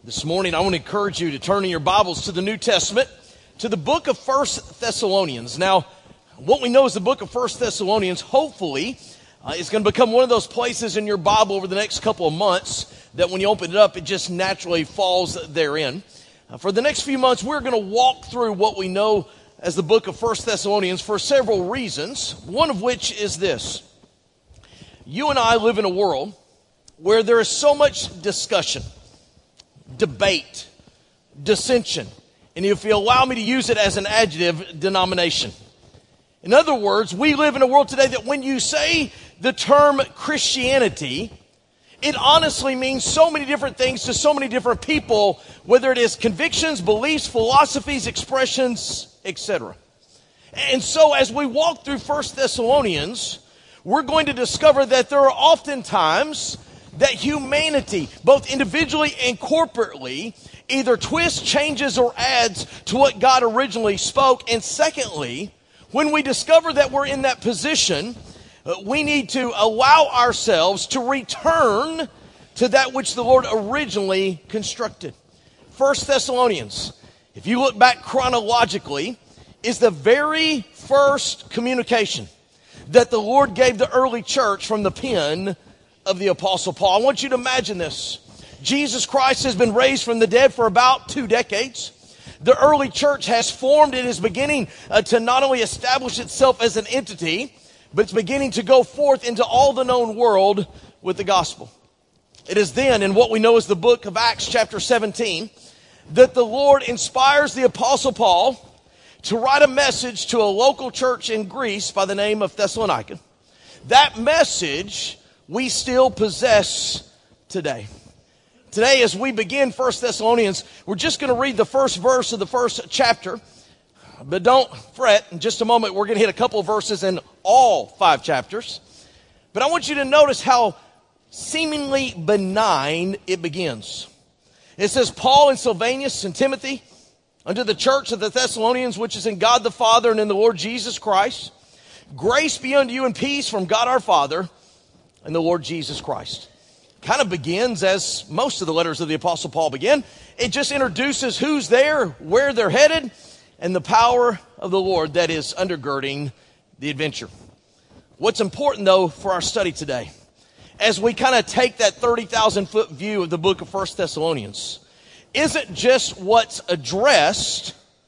This morning, I want to encourage you to turn in your Bibles to the New Testament, to the book of 1 Thessalonians. Now, what we know is the book of 1 Thessalonians, hopefully, is going to become one of those places in your Bible over the next couple of months that when you open it up, it just naturally falls therein. For the next few months, we're going to walk through what we know as the book of 1 Thessalonians for several reasons, one of which is this. You and I live in a world where there is so much discussion, debate, dissension, and if you allow me to use it as an adjective, denomination. In other words, we live in a world today that when you say the term Christianity, it honestly means so many different things to so many different people, whether it is convictions, beliefs, philosophies, expressions, etc. And so as we walk through 1 Thessalonians, we're going to discover that there are often times that humanity, both individually and corporately, either twists, changes, or adds to what God originally spoke. And secondly, when we discover that we're in that position, we need to allow ourselves to return to that which the Lord originally constructed. 1 Thessalonians, if you look back chronologically, is the very first communication that the Lord gave the early church from the pen of the Apostle Paul. I want you to imagine this. Jesus Christ has been raised from the dead for about 2 decades. The early church has formed. It is beginning to not only establish itself as an entity, but it's beginning to go forth into all the known world with the gospel. It is then, in what we know as the book of Acts chapter 17, that the Lord inspires the Apostle Paul to write a message to a local church in Greece by the name of Thessalonica. That message we still possess today. Today, as we begin 1 Thessalonians, we're just going to read the first verse of the first chapter. But don't fret. In just a moment, we're going to hit a couple of verses in all 5 chapters. But I want you to notice how seemingly benign it begins. It says, Paul and Silvanus and Timothy, unto the church of the Thessalonians, which is in God the Father and in the Lord Jesus Christ, grace be unto you and peace from God our Father and the Lord Jesus Christ. Kind of begins as most of the letters of the Apostle Paul begin. It just introduces who's there, where they're headed, and the power of the Lord that is undergirding the adventure. What's important, though, for our study today, as we kind of take that 30,000-foot view of the book of 1 Thessalonians, isn't just what's addressed,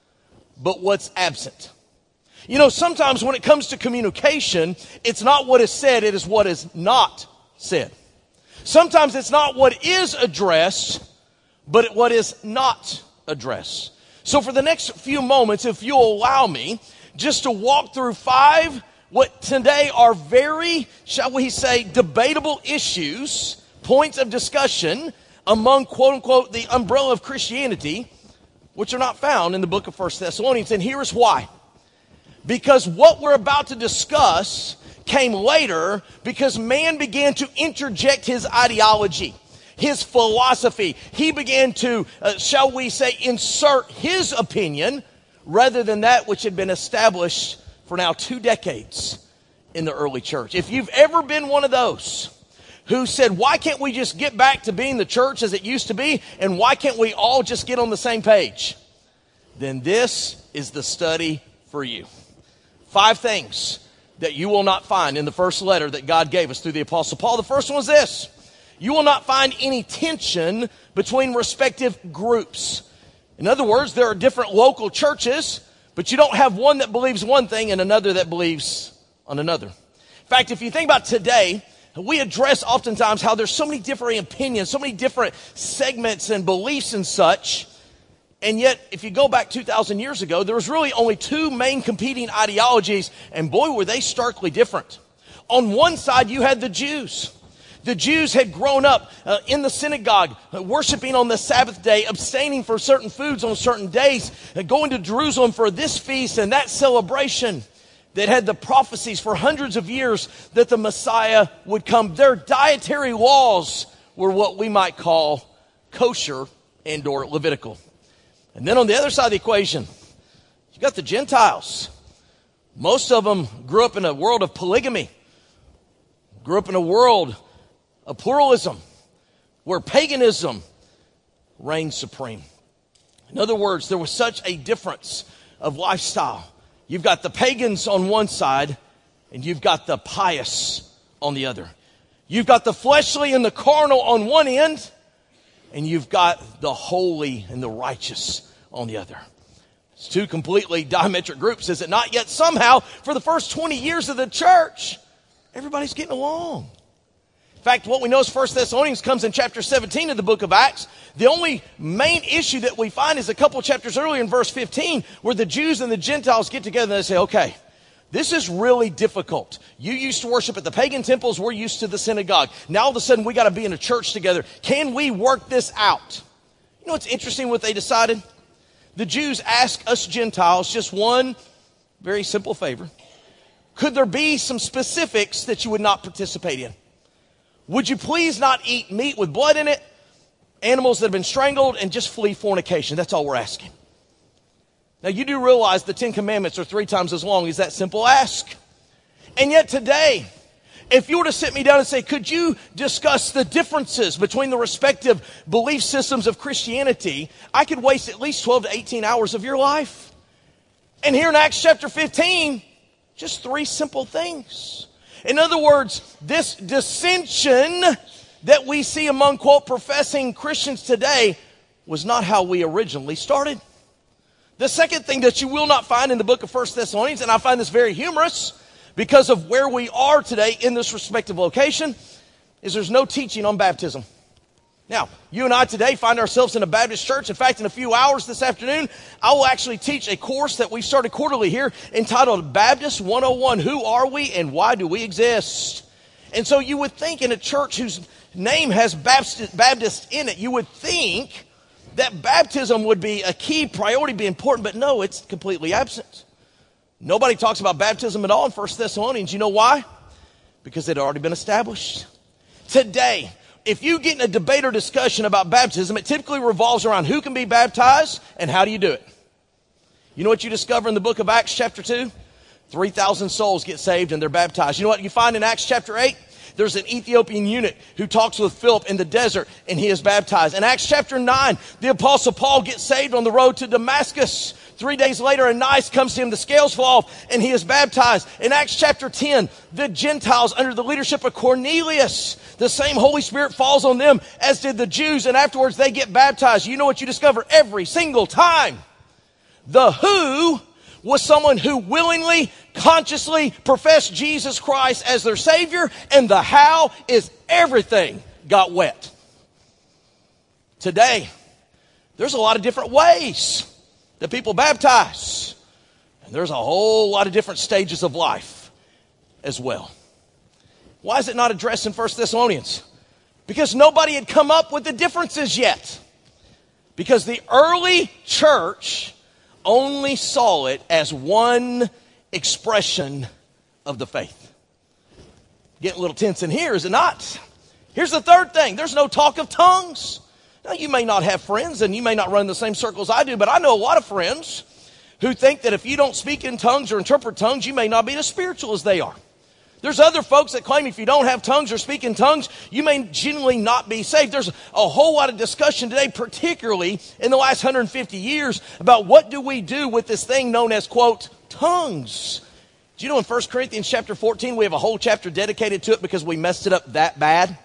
but what's absent. You know, sometimes when it comes to communication, it's not what is said, it is what is not said. Sometimes it's not what is addressed, but what is not addressed. So for the next few moments, if you'll allow me, just to walk through 5 what today are very, shall we say, debatable issues, points of discussion among, quote-unquote, the umbrella of Christianity, which are not found in the book of 1 Thessalonians. And here is why. Because what we're about to discuss came later because man began to interject his ideology, his philosophy. He began to, shall we say, insert his opinion rather than that which had been established for now 2 decades in the early church. If you've ever been one of those who said, why can't we just get back to being the church as it used to be, and why can't we all just get on the same page? Then this is the study for you. 5 things that you will not find in the first letter that God gave us through the Apostle Paul. The first one is this. You will not find any tension between respective groups. In other words, there are different local churches, but you don't have one that believes one thing and another that believes on another. In fact, if you think about today, we address oftentimes how there's so many different opinions, so many different segments and beliefs and such. And yet, if you go back 2,000 years ago, there was really only 2 main competing ideologies, and boy, were they starkly different. On one side, you had the Jews. The Jews had grown up in the synagogue, worshiping on the Sabbath day, abstaining from certain foods on certain days, going to Jerusalem for this feast and that celebration that had the prophecies for hundreds of years that the Messiah would come. Their dietary laws were what we might call kosher and or Levitical. And then on the other side of the equation, you got the Gentiles. Most of them grew up in a world of polygamy, grew up in a world of pluralism, where paganism reigned supreme. In other words, there was such a difference of lifestyle. You've got the pagans on one side, and you've got the pious on the other. You've got the fleshly and the carnal on one end, and you've got the holy and the righteous on the other. It's two completely diametric groups, is it not? Yet somehow, for the first 20 years of the church, everybody's getting along. In fact, what we know is 1 Thessalonians comes in chapter 17 of the book of Acts. The only main issue that we find is a couple chapters earlier in verse 15, where the Jews and the Gentiles get together and they say, okay, this is really difficult. You used to worship at the pagan temples. We're used to the synagogue. Now all of a sudden we got to be in a church together. Can we work this out? You know what's interesting what they decided? The Jews asked us Gentiles just one very simple favor. Could there be some specifics that you would not participate in? Would you please not eat meat with blood in it, animals that have been strangled, and just flee fornication? That's all we're asking. Now, you do realize the 10 Commandments are 3 times as long as that simple ask. And yet today, if you were to sit me down and say, could you discuss the differences between the respective belief systems of Christianity, I could waste at least 12 to 18 hours of your life. And here in Acts chapter 15, just 3 simple things. In other words, this dissension that we see among, quote, professing Christians today was not how we originally started. The second thing that you will not find in the book of 1 Thessalonians, and I find this very humorous because of where we are today in this respective location, is there's no teaching on baptism. Now, you and I today find ourselves in a Baptist church. In fact, in a few hours this afternoon, I will actually teach a course that we've started quarterly here entitled Baptist 101. Who are we and why do we exist? And so you would think in a church whose name has Baptist in it, you would think that baptism would be a key priority, be important, but no, it's completely absent. Nobody talks about baptism at all in 1 Thessalonians. You know why? Because it had already been established. Today, if you get in a debate or discussion about baptism, it typically revolves around who can be baptized and how do you do it. You know what you discover in the book of Acts chapter 2? 3,000 souls get saved and they're baptized. You know what you find in Acts chapter 8? There's an Ethiopian eunuch who talks with Philip in the desert and he is baptized. In Acts chapter 9, the apostle Paul gets saved on the road to Damascus. 3 days later, Ananias comes to him, the scales fall off, and he is baptized. In Acts chapter 10, the Gentiles under the leadership of Cornelius, the same Holy Spirit falls on them as did the Jews, and afterwards they get baptized. You know what you discover every single time? The who was someone who willingly, consciously professed Jesus Christ as their Savior, and the how is everything got wet. Today, there's a lot of different ways that people baptize. And there's a whole lot of different stages of life as well. Why is it not addressed in 1 Thessalonians? Because nobody had come up with the differences yet. Because the early church only saw it as one expression of the faith. Getting a little tense in here, is it not? Here's the third thing. There's no talk of tongues. Now, you may not have friends and you may not run the same circles I do, but I know a lot of friends who think that if you don't speak in tongues or interpret tongues, you may not be as spiritual as they are. There's other folks that claim if you don't have tongues or speak in tongues, you may genuinely not be saved. There's a whole lot of discussion today, particularly in the last 150 years, about what do we do with this thing known as, quote, tongues. Do you know in 1 Corinthians chapter 14, we have a whole chapter dedicated to it because we messed it up that bad?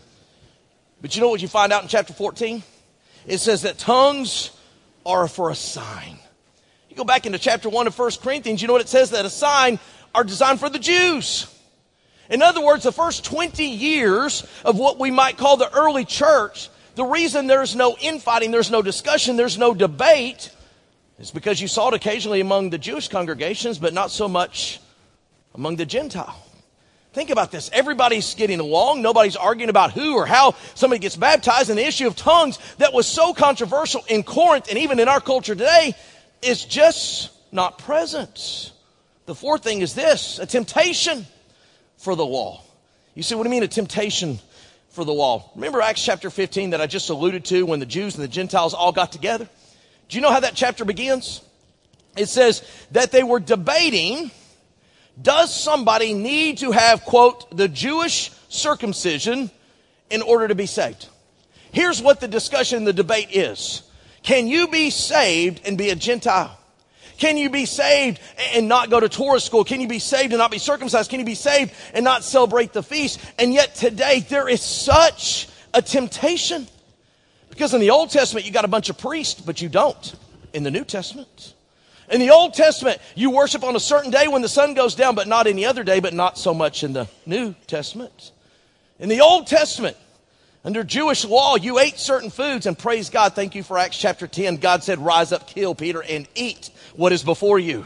But you know what you find out in chapter 14? It says that tongues are for a sign. You go back into chapter 1 of 1 Corinthians, you know what it says? That a sign are designed for the Jews. In other words, the first 20 years of what we might call the early church, the reason there's no infighting, there's no discussion, there's no debate, is because you saw it occasionally among the Jewish congregations, but not so much among the Gentile. Think about this. Everybody's getting along. Nobody's arguing about who or how somebody gets baptized. And the issue of tongues that was so controversial in Corinth and even in our culture today is just not present. The fourth thing is this, a temptation for the law. You say, what do you mean a temptation for the law? Remember Acts chapter 15 that I just alluded to when the Jews and the Gentiles all got together? Do you know how that chapter begins? It says that they were debating, does somebody need to have, quote, the Jewish circumcision in order to be saved? Here's what the discussion, the debate is. Can you be saved and be a Gentile? Can you be saved and not go to Torah school? Can you be saved and not be circumcised? Can you be saved and not celebrate the feast? And yet today there is such a temptation. Because in the Old Testament you got a bunch of priests, but you don't in the New Testament. In the Old Testament you worship on a certain day when the sun goes down, but not any other day, but not so much in the New Testament. In the Old Testament, under Jewish law, you ate certain foods, and praise God, thank you for Acts chapter 10. God said, rise up, kill Peter, and eat what is before you.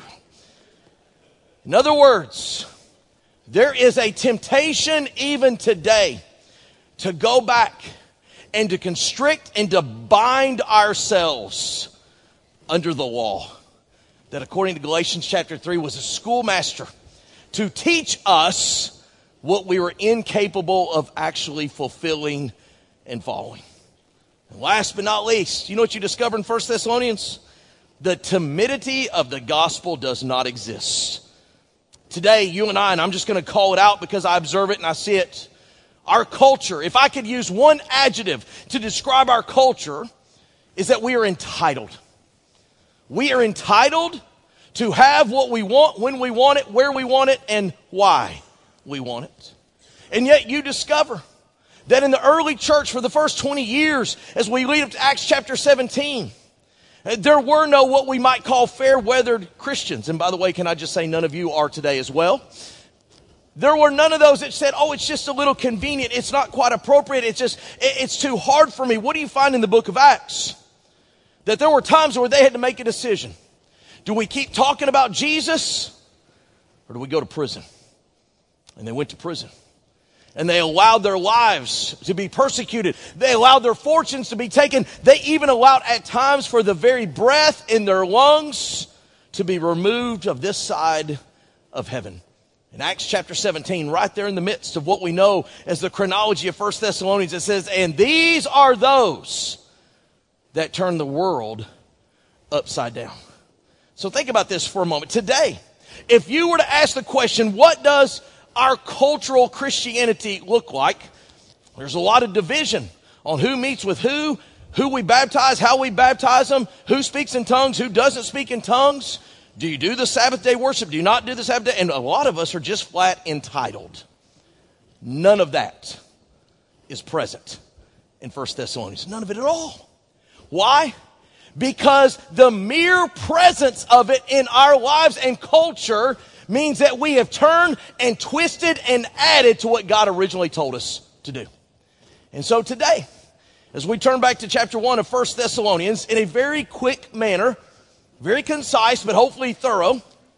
In other words, there is a temptation even today to go back and to constrict and to bind ourselves under the law. That according to Galatians chapter 3 was a schoolmaster to teach us what we were incapable of actually fulfilling and following. And last but not least, you know what you discover in 1 Thessalonians? The timidity of the gospel does not exist. Today, you and I'm just going to call it out because I observe it and I see it. Our culture, if I could use one adjective to describe our culture, is that we are entitled. We are entitled to have what we want, when we want it, where we want it, and why we want it. And yet you discover that in the early church for the first 20 years, as we lead up to Acts chapter 17, there were no what we might call fair-weathered Christians. And by the way, can I just say none of you are today as well? There were none of those that said, oh, it's just a little convenient. It's not quite appropriate. It's too hard for me. What do you find in the book of Acts? That there were times where they had to make a decision. Do we keep talking about Jesus or do we go to prison? And they went to prison. And they allowed their lives to be persecuted. They allowed their fortunes to be taken. They even allowed at times for the very breath in their lungs to be removed of this side of heaven. In Acts chapter 17, right there in the midst of what we know as the chronology of 1 Thessalonians, it says, and these are those that turn the world upside down. So think about this for a moment. Today, if you were to ask the question, what does our cultural Christianity look like? There's a lot of division on who meets with who we baptize, how we baptize them, who speaks in tongues, who doesn't speak in tongues. Do you do the Sabbath day worship? Do you not do the Sabbath day? And a lot of us are just flat entitled. None of that is present in 1 Thessalonians. None of it at all. Why? Because the mere presence of it in our lives and culture means that we have turned and twisted and added to what God originally told us to do. And so today, as we turn back to chapter 1 of 1 Thessalonians, in a very quick manner, very concise, but hopefully thorough,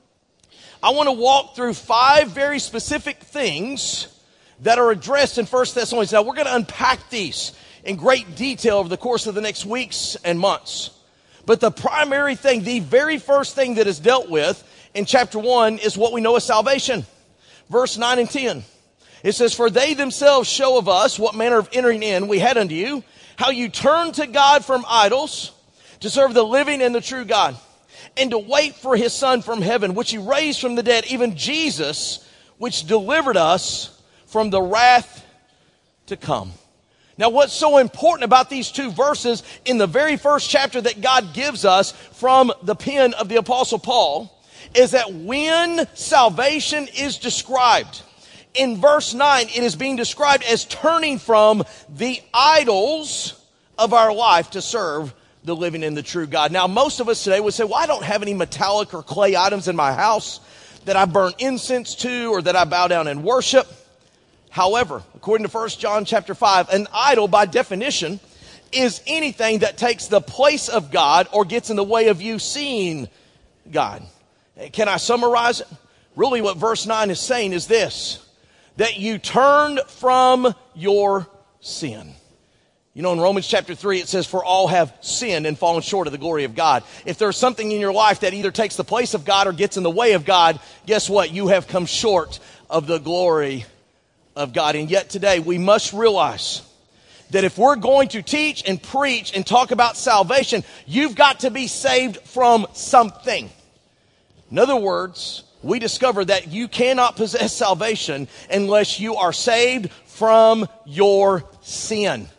I want to walk through 5 very specific things that are addressed in 1 Thessalonians. Now, we're going to unpack these in great detail over the course of the next weeks and months. But the primary thing, the very first thing that is dealt with in chapter 1 is what we know as salvation. Verse 9 and 10. It says, for they themselves show of us what manner of entering in we had unto you, how you turned to God from idols to serve the living and the true God, and to wait for his Son from heaven, which he raised from the dead, even Jesus, which delivered us from the wrath to come. Now, what's so important about these 2 verses in the very first chapter that God gives us from the pen of the Apostle Paul is that when salvation is described, in verse 9, it is being described as turning from the idols of our life to serve the living and the true God. Now, most of us today would say, well, I don't have any metallic or clay items in my house that I burn incense to or that I bow down and worship. However, according to 1 John chapter 5, an idol by definition is anything that takes the place of God or gets in the way of you seeing God. Can I summarize it? Really what verse 9 is saying is this, that you turned from your sin. You know, in Romans chapter 3, it says, for all have sinned and fallen short of the glory of God. If there's something in your life that either takes the place of God or gets in the way of God, guess what? You have come short of the glory of God. And yet today, we must realize that if we're going to teach and preach and talk about salvation, you've got to be saved from something. In other words, we discover that you cannot possess salvation unless you are saved from your sin.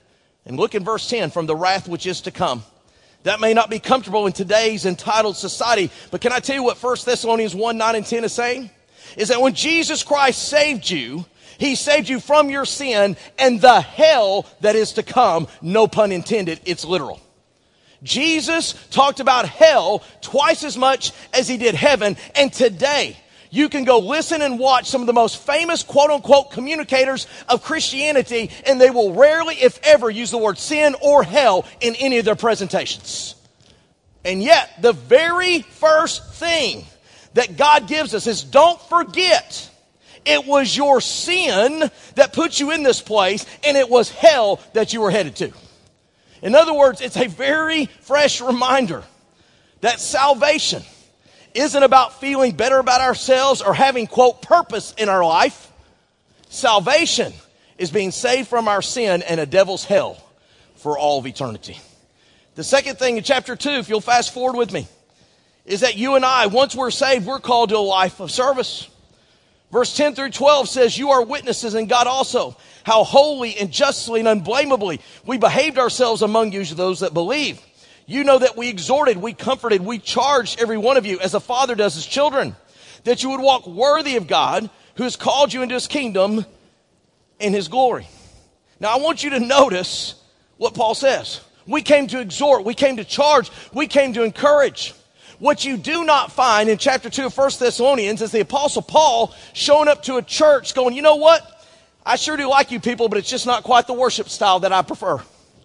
And look in verse 10, from the wrath which is to come. That may not be comfortable in today's entitled society, but can I tell you what 1 Thessalonians 1, 9 and 10 is saying? Is that when Jesus Christ saved you, he saved you from your sin and the hell that is to come. No pun intended, it's literal. Jesus talked about hell twice as much as he did heaven. And today, you can go listen and watch some of the most famous quote-unquote communicators of Christianity, and they will rarely, if ever, use the word sin or hell in any of their presentations. And yet, the very first thing that God gives us is, don't forget, it was your sin that put you in this place, and it was hell that you were headed to. In other words, it's a very fresh reminder that salvation isn't about feeling better about ourselves or having, quote, purpose in our life. Salvation is being saved from our sin and a devil's hell for all of eternity. The second thing in chapter 2, if you'll fast forward with me, is that you and I, once we're saved, we're called to a life of service. Verse 10 through 12 says, you are witnesses, and God also, how holy and justly and unblameably we behaved ourselves among you, those that believe. You know that we exhorted, we comforted, we charged every one of you as a father does his children, that you would walk worthy of God who has called you into his kingdom and his glory. Now I want you to notice what Paul says. We came to exhort, we came to charge, we came to encourage. What you do not find in chapter 2 of 1 Thessalonians is the Apostle Paul showing up to a church going, you know what? I sure do like you people, but it's just not quite the worship style that I prefer.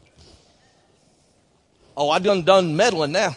Oh, I done meddling now.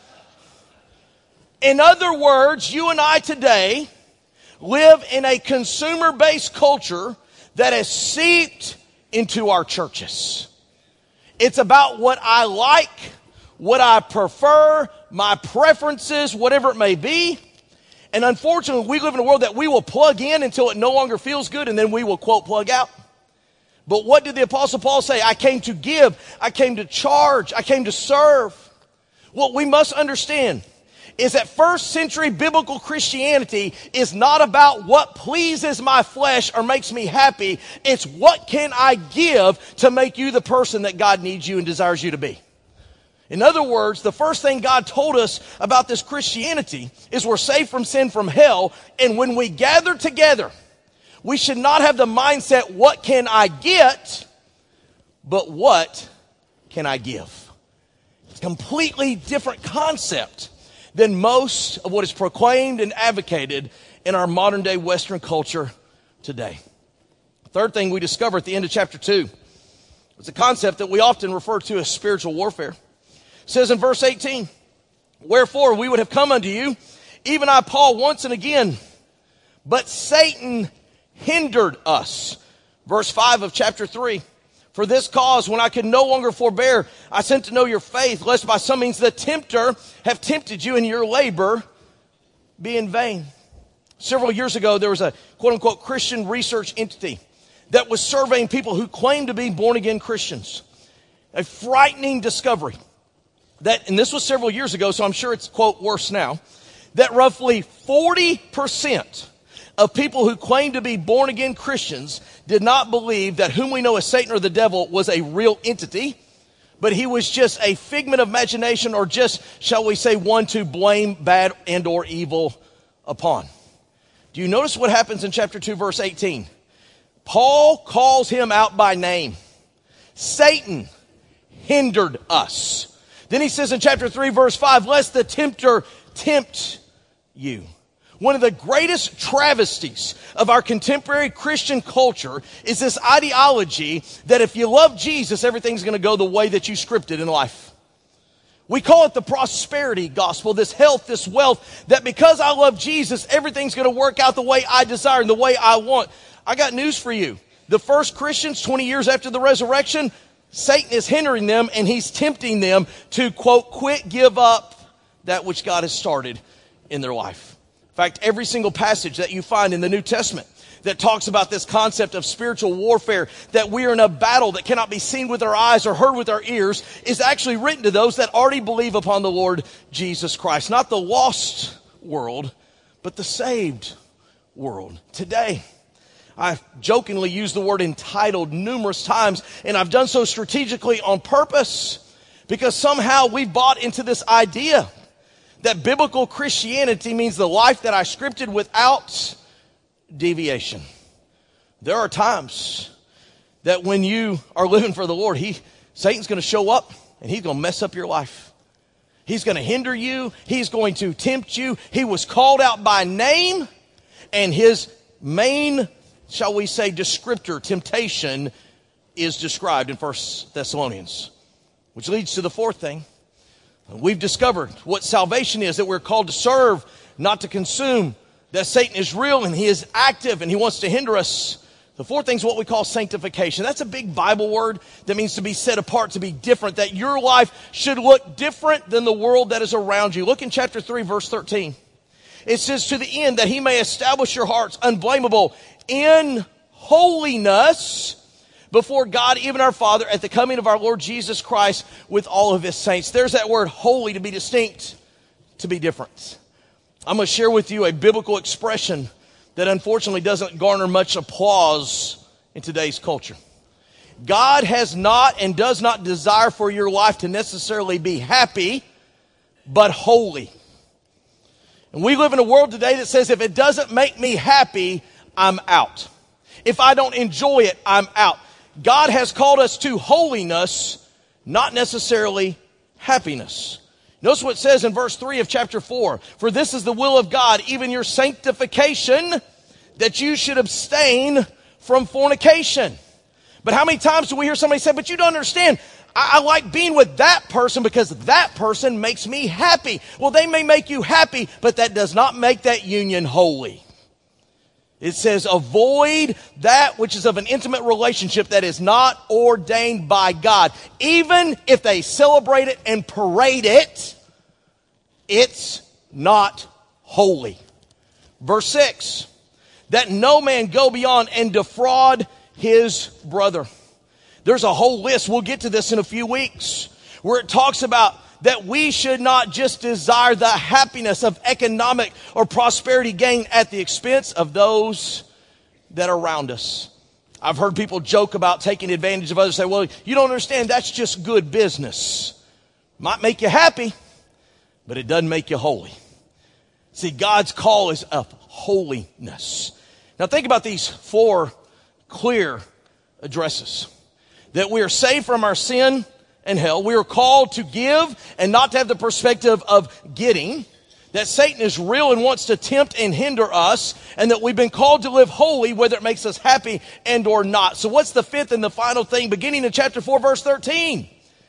In other words, you and I today live in a consumer-based culture that has seeped into our churches. It's about what I like, what I prefer, my preferences, whatever it may be. And unfortunately, we live in a world that we will plug in until it no longer feels good, and then we will, quote, plug out. But what did the Apostle Paul say? I came to give, I came to charge, I came to serve. What we must understand is that first century biblical Christianity is not about what pleases my flesh or makes me happy. It's what can I give to make you the person that God needs you and desires you to be. In other words, the first thing God told us about this Christianity is we're saved from sin, from hell, and when we gather together, we should not have the mindset, what can I get, but what can I give? It's a completely different concept than most of what is proclaimed and advocated in our modern day Western culture today. Third thing we discover at the end of chapter 2 is a concept that we often refer to as spiritual warfare. It says in verse 18, wherefore we would have come unto you, even I, Paul, once and again, but Satan hindered us. Verse 5 of chapter 3. For this cause, when I could no longer forbear, I sent to know your faith, lest by some means the tempter have tempted you and your labor be in vain. Several years ago, there was a quote-unquote Christian research entity that was surveying people who claimed to be born-again Christians. A frightening discovery that, and this was several years ago, so I'm sure it's, quote, worse now, that roughly 40% of people who claimed to be born-again Christians did not believe that whom we know as Satan or the devil was a real entity, but he was just a figment of imagination, or just, shall we say, one to blame bad and or evil upon. Do you notice what happens in chapter 2, verse 18? Paul calls him out by name. Satan hindered us. Then he says in chapter 3, verse 5, lest the tempter tempt you. One of the greatest travesties of our contemporary Christian culture is this ideology that if you love Jesus, everything's going to go the way that you scripted in life. We call it the prosperity gospel, this health, this wealth, that because I love Jesus, everything's going to work out the way I desire and the way I want. I got news for you. The first Christians, 20 years after the resurrection, Satan is hindering them and he's tempting them to, quote, quit, give up that which God has started in their life. In fact, every single passage that you find in the New Testament that talks about this concept of spiritual warfare, that we are in a battle that cannot be seen with our eyes or heard with our ears, is actually written to those that already believe upon the Lord Jesus Christ. Not the lost world, but the saved world. Today, I jokingly use the word entitled numerous times, and I've done so strategically on purpose because somehow we've bought into this idea that biblical Christianity means the life that I scripted without deviation. There are times that when you are living for the Lord, Satan's going to show up and he's going to mess up your life. He's going to hinder you. He's going to tempt you. He was called out by name, and his main, shall we say, descriptor, temptation, is described in 1 Thessalonians. Which leads to the fourth thing. We've discovered what salvation is, that we're called to serve, not to consume, that Satan is real and he is active and he wants to hinder us. The fourth thing is what we call sanctification. That's a big Bible word that means to be set apart, to be different, that your life should look different than the world that is around you. Look in chapter 3, verse 13. It says, to the end that he may establish your hearts unblameable in holiness before God, even our Father, at the coming of our Lord Jesus Christ with all of his saints. There's that word holy, to be distinct, to be different. I'm going to share with you a biblical expression that unfortunately doesn't garner much applause in today's culture. God has not and does not desire for your life to necessarily be happy, but holy. And we live in a world today that says if it doesn't make me happy, I'm out. If I don't enjoy it, I'm out. God has called us to holiness, not necessarily happiness. Notice what it says in verse 3 of chapter 4. For this is the will of God, even your sanctification, that you should abstain from fornication. But how many times do we hear somebody say, but you don't understand, I like being with that person because that person makes me happy. Well, they may make you happy, but that does not make that union holy. It says, avoid that which is of an intimate relationship that is not ordained by God. Even if they celebrate it and parade it, it's not holy. Verse 6, that no man go beyond and defraud his brother. There's a whole list, we'll get to this in a few weeks, where it talks about that we should not just desire the happiness of economic or prosperity gain at the expense of those that are around us. I've heard people joke about taking advantage of others, say, well, you don't understand, that's just good business. Might make you happy, but it doesn't make you holy. See, God's call is of holiness. Now think about these four clear addresses. That we are saved from our sin and hell. We are called to give and not to have the perspective of getting. That Satan is real and wants to tempt and hinder us. And that we've been called to live holy, whether it makes us happy and or not. So what's the fifth and the final thing? Beginning in chapter 4, verse 13.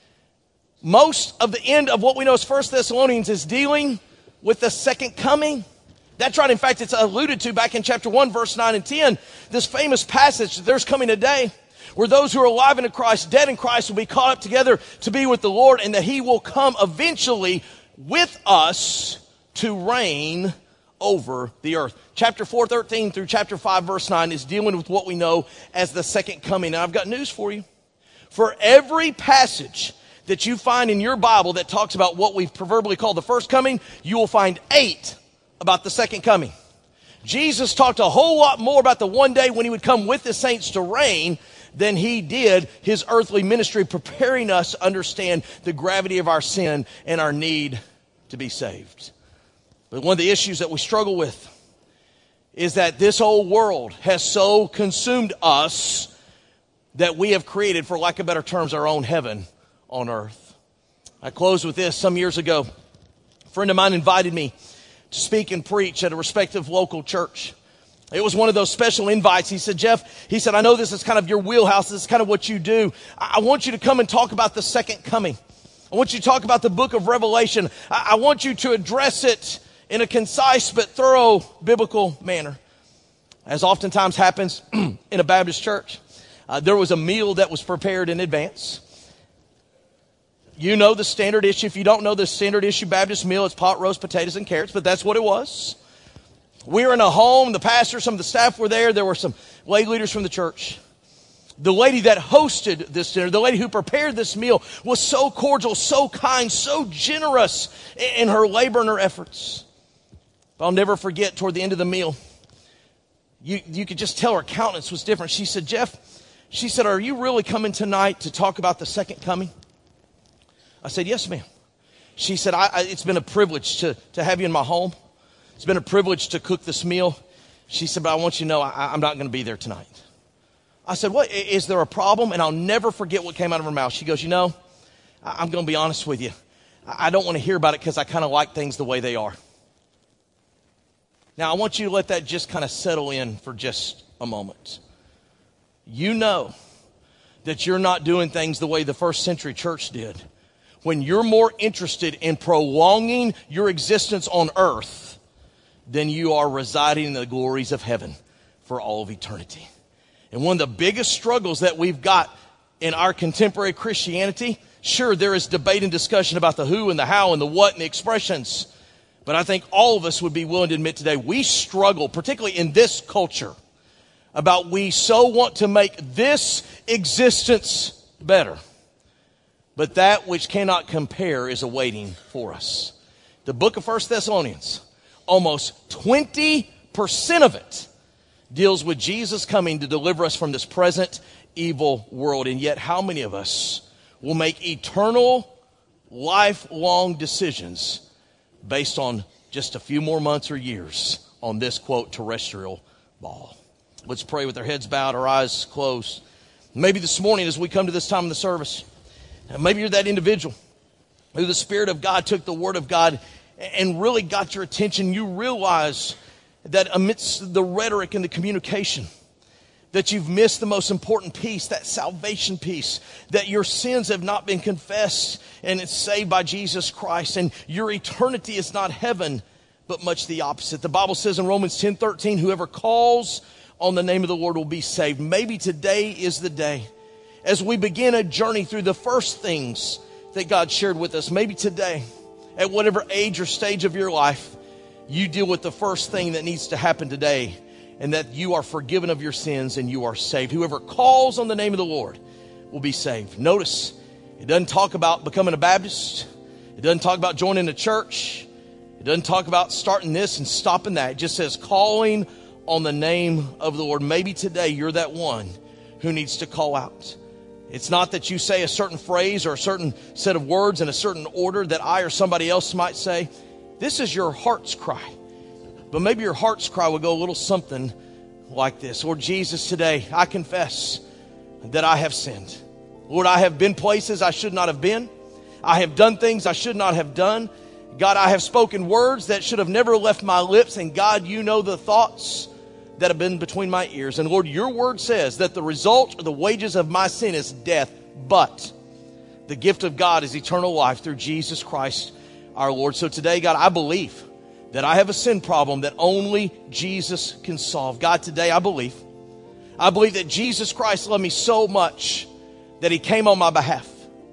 Most of the end of what we know as 1 Thessalonians is dealing with the second coming. That's right. In fact, it's alluded to back in chapter 1, verse 9 and 10. This famous passage, there's coming a day where those who are alive in Christ, dead in Christ, will be caught up together to be with the Lord, and that he will come eventually with us to reign over the earth. Chapter 4:13 through chapter 5, verse 9 is dealing with what we know as the second coming. Now, I've got news for you. For every passage that you find in your Bible that talks about what we proverbially call the first coming, you will find 8 about the second coming. Jesus talked a whole lot more about the one day when he would come with the saints to reign than he did his earthly ministry, preparing us to understand the gravity of our sin and our need to be saved. But one of the issues that we struggle with is that this old world has so consumed us that we have created, for lack of better terms, our own heaven on earth. I close with this. Some years ago, a friend of mine invited me to speak and preach at a respective local church. It was one of those special invites. He said, Jeff, I know this is kind of your wheelhouse. This is kind of what you do. I want you to come and talk about the second coming. I want you to talk about the book of Revelation. I want you to address it in a concise but thorough biblical manner. As oftentimes happens in a Baptist church, there was a meal that was prepared in advance. You know the standard issue. If you don't know the standard issue Baptist meal, it's pot roast, potatoes, and carrots, but that's what it was. We were in a home. The pastor, some of the staff were there. There were some lay leaders from the church. The lady that hosted this dinner, the lady who prepared this meal, was so cordial, so kind, so generous in her labor and her efforts. But I'll never forget, toward the end of the meal, you could just tell her countenance was different. She said, Jeff, she said, are you really coming tonight to talk about the second coming? I said, yes, ma'am. She said, it's been a privilege to have you in my home. It's been a privilege to cook this meal. She said, but I want you to know I'm not going to be there tonight. I said, what, is there a problem? And I'll never forget what came out of her mouth. She goes, I'm going to be honest with you. I don't want to hear about it because I kind of like things the way they are. Now, I want you to let that just kind of settle in for just a moment. You know that you're not doing things the way the first century church did. When you're more interested in prolonging your existence on earth than you are residing in the glories of heaven for all of eternity. And one of the biggest struggles that we've got in our contemporary Christianity, sure, there is debate and discussion about the who and the how and the what and the expressions. But I think all of us would be willing to admit today, we struggle, particularly in this culture, about we so want to make this existence better. But that which cannot compare is awaiting for us. The book of 1 Thessalonians, almost 20% of it deals with Jesus coming to deliver us from this present evil world. And yet, how many of us will make eternal, lifelong decisions based on just a few more months or years on this, quote, terrestrial ball? Let's pray with our heads bowed, our eyes closed. Maybe this morning as we come to this time of the service, maybe you're that individual who the Spirit of God took the Word of God and really got your attention. You realize that amidst the rhetoric and the communication, that you've missed the most important piece, that salvation piece, that your sins have not been confessed and it's saved by Jesus Christ, and your eternity is not heaven, but much the opposite. The Bible says in Romans 10:13, whoever calls on the name of the Lord will be saved. Maybe today is the day as we begin a journey through the first things that God shared with us. Maybe today, at whatever age or stage of your life, you deal with the first thing that needs to happen today, and that you are forgiven of your sins and you are saved. Whoever calls on the name of the Lord will be saved. Notice, it doesn't talk about becoming a Baptist. It doesn't talk about joining a church. It doesn't talk about starting this and stopping that. It just says calling on the name of the Lord. Maybe today you're that one who needs to call out. It's not that you say a certain phrase or a certain set of words in a certain order that I or somebody else might say. This is your heart's cry. But maybe your heart's cry would go a little something like this. Lord Jesus, today I confess that I have sinned. Lord, I have been places I should not have been. I have done things I should not have done. God, I have spoken words that should have never left my lips. And God, you know the thoughts that have been between my ears. And Lord, your word says that the result or the wages of my sin is death, but the gift of God is eternal life through Jesus Christ our Lord. So today, God, I believe that I have a sin problem that only Jesus can solve. God, today I believe that Jesus Christ loved me so much that he came on my behalf.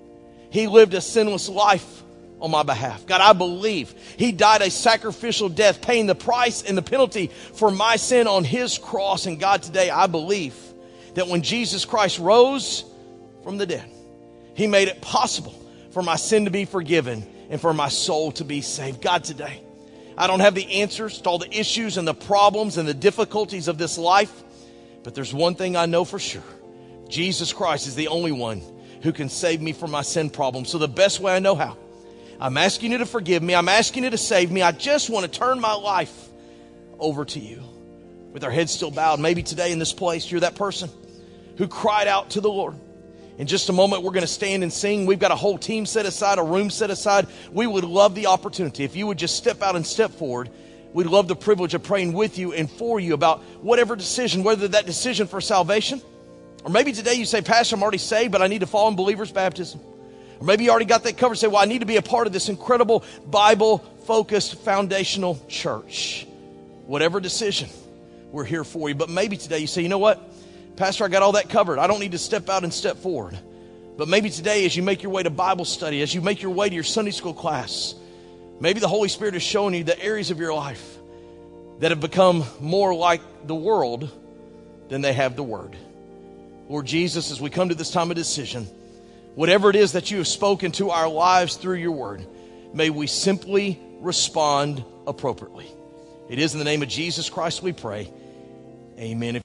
He lived a sinless life on my behalf. God, I believe he died a sacrificial death, paying the price and the penalty for my sin on his cross. And God, today I believe that when Jesus Christ rose from the dead, he made it possible for my sin to be forgiven and for my soul to be saved. God, today, I don't have the answers to all the issues and the problems and the difficulties of this life, but there's one thing I know for sure. Jesus Christ is the only one who can save me from my sin problem. So the best way I know how, I'm asking you to forgive me. I'm asking you to save me. I just want to turn my life over to you. With our heads still bowed, maybe today in this place, you're that person who cried out to the Lord. In just a moment, we're going to stand and sing. We've got a whole team set aside, a room set aside. We would love the opportunity. If you would just step out and step forward, we'd love the privilege of praying with you and for you about whatever decision, whether that decision for salvation, or maybe today you say, Pastor, I'm already saved, but I need to follow in believer's baptism. Or maybe you already got that covered. Say, well, I need to be a part of this incredible Bible-focused foundational church. Whatever decision, we're here for you. But maybe today you say, you know what? Pastor, I got all that covered. I don't need to step out and step forward. But maybe today as you make your way to Bible study, as you make your way to your Sunday school class, maybe the Holy Spirit is showing you the areas of your life that have become more like the world than they have the Word. Lord Jesus, as we come to this time of decision, whatever it is that you have spoken to our lives through your Word, may we simply respond appropriately. It is in the name of Jesus Christ we pray. Amen.